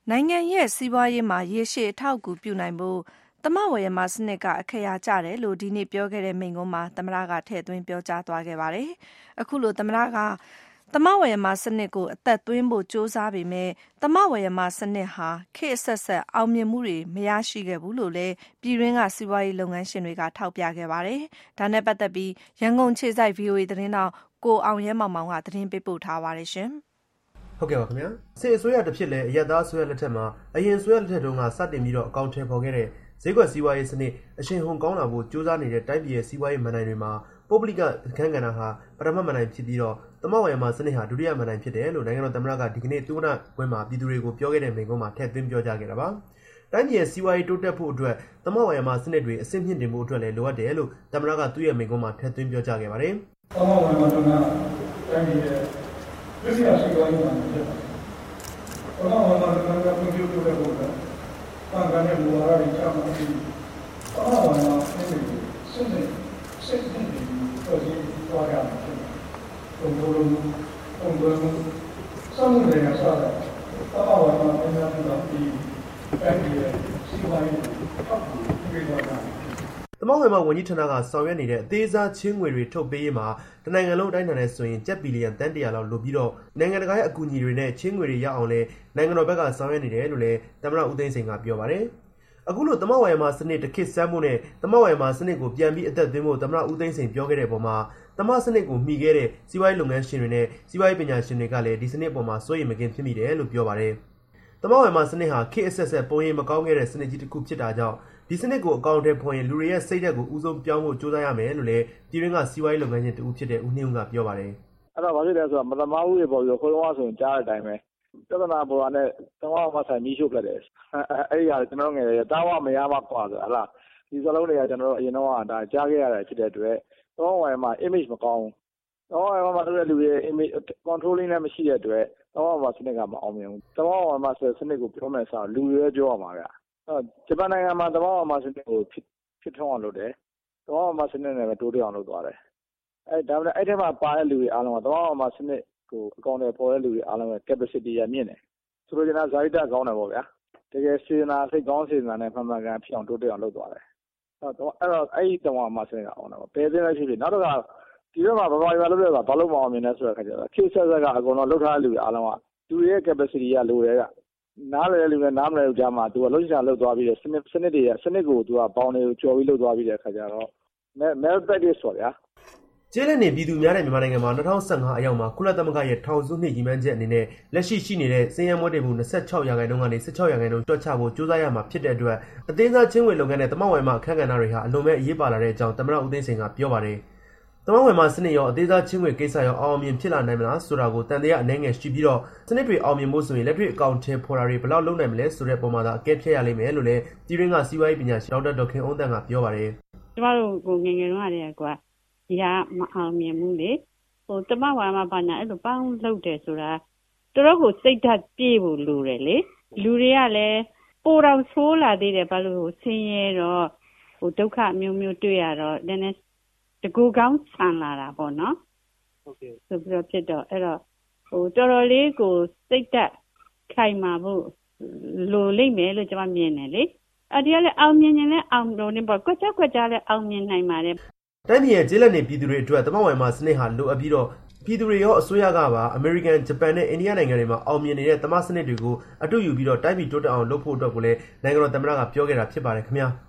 နိုင်ငံရဲ့စီးပွားရေးမှာရေရှည်အထောက်အကူပြုနိုင်ဖို့သမဝါယမစနစ်ကအခရာကျတယ်လို့ဒီနေ့ပြောခဲ့တဲ့မိန့်ခွန်းမှာသမ္မတကထည့်သွင်းပြောကြားသွားခဲ့ပါတယ်။အခုလိုသမ္မတကသမဝါယမစနစ်ကိုအသက်သွင်းဖို့ကြိုးစားပေမဲ့သမဝါယမစနစ်ဟာခေတ်အဆက်ဆက်အောင်မြင်မှုတွေမရရှိခဲ့ဘူးလို့လည်းပြည်တွင်းကစီးပွားရေးလုပ်ငန်းရှင်တွေကထောက်ပြခဲ့ပါတယ်။ဒါနဲ့ပတ်သက်ပြီးရန်ကုန်ခြေစိုက် VOA သတင်းတောက်ကိုအောင်ရဲမောင်မောင်ကသတင်းပေးပို့ထားပါတယ်ရှင်။ဟုတ်ကဲ့ပါခင်ဗျာစစ်အစိုးရတစ်ဖြစ်လဲအရက်သားအစိုးရလက်ထက်မှာအရင်အစိုးရလက်ထက်တုန်းကစတင်ပြီးတော့အကောင့်ထဲပေါ်ခဲ့တဲ့ဈေးကွက်စီးပွားရေးစနစ်အရှင်ဟုန်ကောင်းလာဖို့ကြိုးစားနေတဲ့တိုင်းပြည်ရဲ့စီးပွားရေးမဏ္ဍိုင်တွေမှာပုဂ္ဂလိကအခန်းကဏ္ဍဟာပထမမဏ္ဍိုင်ဖြစ်ပြီးတော့သမဝါယမစနစ်ဟာဒုတိယမဏ္ဍိုင်ဖြစ်တယ်လို့နိုင်ငံတော်သမ္မတကဒီကနေ့သုဝဏ္ဏပွဲမှာပြည်သူတွေကိုပြောခဲ့တဲ့မိန့်ခွန်းမှာထည့်သွင်းပြောကြားခဲ့တာပါတိုင်းပြည်ရဲ့စီးပွားရေးတိုးတက်ဖို့အတွက်သမဝါယမစနစ်တွေအဆင့်မြင့်တင်ဖို့အတွက်လည်းလိုအပ်တယ်လို့သမ္မတကသူ့ရဲ့မိန့်ခွန်းမှာထည့်သွင်းပြောကြားခဲ့ပါတယ်သမဝါယမစနစ်တိုင်းပြည်ရဲ့ဒုတိယစီးပွားရေးမဏ္ဍိုင်ဖြစ်ပါတယ်သမဝါယမစနစ်ကဖွံ့ဖြိုးတိုးတက်ဖို့အတွက်ပန်းကန်တဲ့မူဝါဒတွေချမှတ်ပြီးသမဝါယမစနစ်တွေစစ်စစ်ဖွဲ့စည်းသွားရမှာဖြစ်ပါတယ်။ဘုံဘုံစမှုတွေကစားတယ်သမဝါယမအများကြီးတော့ဒီတိုင်းပြည်ရဲ့စီးပွားရေးထောက်ကူပြုသွားတာသမဝါယမဝန်ကြီးဌာနကဆောင်ရွက်နေတဲ့အသေးစားချင်းငွေတွေထုတ်ပေးရေးမှာတနိုင်ငံလုံးအတိုင်းအတာနဲ့ဆိုရင်ကျပ်ဘီလီယံတန်100လောက်လိုပြီးတော့နိုင်ငံတကာရဲ့အကူအညီတွေနဲ့ချင်းငွေတွေရအောင်လဲနိုင်ငံတော်ဘက်ကဆောင်ရွက်နေတယ်လို့လည်းသမ္မတဦးသိန်းစိန်ကပြောပါတယ်အခုလိုသမဝါယမစနစ်တစ်ခေတ်ဆန်းမှုနဲ့သမဝါယမစနစ်ကိုပြန်ပြီးအသက်သွင်းဖို့သမ္မတဦးသိန်းစိန်ပြောခဲ့တဲ့ပုံမှာသမစနစ်ကိုမှီခဲ့တဲ့စီးပွားရေးလုပ်ငန်းရှင်တွေနဲ့စီးပွားရေးပညာရှင်တွေကလည်းဒီစနစ်ပေါ်မှာစိုးရိမ်မကင်းဖြစ်မိတယ်လို့ပြောပါတယ်သမဝါယမစနစ်ဟာခေတ်အဆက်ဆက်ပုံရိပ်မကောင်းခဲ့တဲ့စနစ်ကြီးတစ်ခုဖြစ်တာကြောင့်ဒီစနစ်ကိုအကောင့်ထဲပေါ်ရင်လူတွေရဲ့စိတ်ဓာတ်ကိုဦးဆုံးပြောင်းဖို့ကြိုးစားရမယ်လို့လည်းပြည်တွင်းကစီးပွားရေးလုပ်ငန်းရှင်တူဖြစ်တဲ့ဦးနှင်းဦးကပြောပါတယ်အဲ့တော့ဘာဖြစ်လဲဆိုတော့မသမာမှုတွေပေါ်ပြီးခိုးလုံးဝဆိုရင်ကြားတဲ့အတိုင်းပဲပြဿနာပေါ်ကနေသမဝါယမဆိုင်ပြီးရှုပ်ပြတယ်အဲ့ဒီဟာကျွန်တော်ငယ်ရတာဝမရမှကွာဆိုဟလားဒီစလုံးတွေကကျွန်တော်အရင်တော့ဒါကြားခဲ့ရတာဖြစ်တဲ့အတွက်သမဝါယမ image မကောင်းသမဝါယမမှာတို့လူရဲ့ image controlling နဲ့မရှိတဲ့အတွက်သမဝါယမစနစ်ကမအောင်မြင်ဘူးသမဝါယမစနစ်ကိုပြောမယ်ဆိုလူရဲပြောရမှာဗျဂျပန်နိုင်ငံမှာသမဝါယမစနစ်ကိုဖြစ်ထွန်းအောင်လုပ်တယ်သမဝါယမစနစ်နဲ့ပဲတိုးတက်အောင်လုပ်သွားတယ်ဒါပေမဲ့အဲ့ထဲမှာပါတဲ့လူတွေအားလုံးကသမဝါယမစနစ်ကိုအကောင့်တွေပေါ်တဲ့လူတွေအားလုံးရဲ့ capacity ရမြင့်တယ်ဆိုလိုချင်တာဇာတိတကောင်းတယ်ပေါ့ဗျာတကယ်စေတနာစိတ်ကောင်းစေတနာနဲ့မှန်မှန်ကန်ဖြစ်အောင်တိုးတက်အောင်လုပ်သွားတယ်အဲ့တော့အဲ့ဒီသမဝါယမစနစ်ကအောင်တယ်ပေါ့ဘယ်စင်းလဲဖြစ်ဖြစ်နောက်တော့ဒီဘက်မှာဗမာပြည်မှာလုပ်ရတာဘာလို့မအောင်မြင်လဲဆိုတဲ့အခါကျတော့ခေတ်ဆက်ဆက်ကအကုန်လုံးလှုပ်ထားတဲ့လူတွေအားလုံးကသူရဲ့ capacity ကလိုတယ်ကနားလည်တဲ့လူနဲ့နားမလည်တဲ့ကြားမှာသူကလှုပ်ရှားလှုပ်သွားပြီးတဲ့စနစ်ကိုသူကပေါင်းတွေကိုကျော်ပြီးလှုပ်သွားပြီးတဲ့အခါကျတော့ merit practice ဆိုဗျာကျေးလက်နေပြည်သူများတဲ့မြန်မာနိုင်ငံမှာ2015အရောက်မှာကုလသမဂ္ဂရဲ့ထောင်စုနှစ်ရည်မှန်းချက်အနေနဲ့လက်ရှိနေတဲ့စည်ရန်မွေးတင်မှု26%ကနေ16%တွက်ချဖို့ကြိုးစားရမှာဖြစ်တဲ့အတွက်အသေးစားချင်းဝေလုပ်ငန်းနဲ့သမဝါယမအခန်းကဏ္ဍတွေဟာအလွန်ပဲအရေးပါလာတဲ့အကြောင်းသမ္မတဦးသိန်းစိန်ကပြောပါတယ်သမဝါယမစနစ်ရောအသေးစားချင်းဝေကိစ္စရောအောင်မြင်ဖြစ်လာနိုင်မလားဆိုတာကိုတန်တရားအနေငယ်ရှိပြီးတော့စနစ်တွေအောင်မြင်ဖို့ဆိုရင်လက်တွေ့အကောင့်ထဲပေါ်တာတွေဘယ်လောက်လုပ်နိုင်မလဲဆိုတဲ့ပုံမှာသာအကဲဖြတ်ရလိမ့်မယ်လို့လည်းပြည်တွင်းကစီးပွားရေးပညာရှင်ဒေါက်တာဒေါခင်အုံးတန်းကပြောပါတယ်ကျမတို့ကိုငယ်ငယ်တုန်းကတည်းကဒီဟာမအောင်မြင်ဘူးလေသမဝါယမဘာညာအဲ့လိုပေါင်းလုပ်တယ်ဆိုတာတော်တော်ကိုစိတ်ဓာတ်ပြေးဖို့လိုတယ်လေလူတွေကလည်းပိုတော်ဆိုးလာသေးတယ်ဘာလို့ဆင်းရဲတော့ဒုက္ခမျိုးမျိုးတွေ့ရတော့နည်းနည်းတကူကောင်းဆန်လာတာပေါ့နော်ဟုတ်ကဲ့ဆိုပြီးတော့ဖြစ်တော့အဲ့တော့တော်တော်လေးကိုစိတ်ဓာတ်ခိုင်မာဖို့လိုလိမ့်မယ်လို့ကျွန်မမြင်တယ်လေအဲ့ဒီကလည်းအောင်မြင်ရင်လည်းအောင်လို့နေပေါ့ကွက်ကြလည်းအောင်မြင်နိုင်ပါတယ်တိုင်းပြည်ရဲ့ကျေးလက်နေပြည်သူတွေအတွက်သမဝါယမစနစ်ဟာလိုအပ်ပြီးတော့ပြည်သူတွေရောအစိုးရကပါအမေရိကန်ဂျပန်နဲ့အိန္ဒိယနိုင်ငံတွေမှာအောင်မြင်နေတဲ့သမစနစ်တွေကိုအတူယူပြီးတော့တိုင်းပြည်တိုးတက်အောင်လုပ်ဖို့အတွက်ကိုလည်းနိုင်ငံတော်သမ္မတကပြောခဲ့တာဖြစ်ပါတယ်ခင်ဗျာ